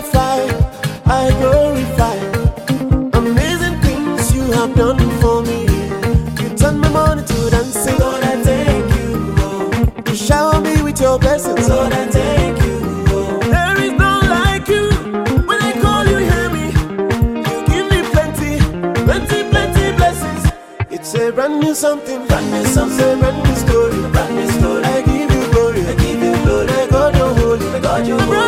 I glorify. Amazing things you have done for me. You turn my morning to dancing. Lord, I thank you. You shower me with your blessings. Lord, I thank you. There is none like you. When I call you, hear me. You give me plenty, plenty, plenty blessings. It's a brand new something, a brand new story, a brand new story. I give you glory, I give you glory. I God, you're holy, I God, you're holy.